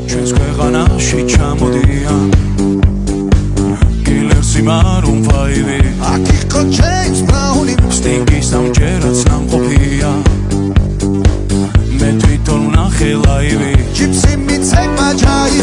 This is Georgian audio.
ჩვენს ქვეყანაში ჩამოდიან კილერსი მარუნ ფაივი აქ იყო ჯეიმს ბრაუნი სტინგის ამჯერად სამყოფია მე თვითონ ვნახე ლაივი ჯიპსი მიცემა ჯაი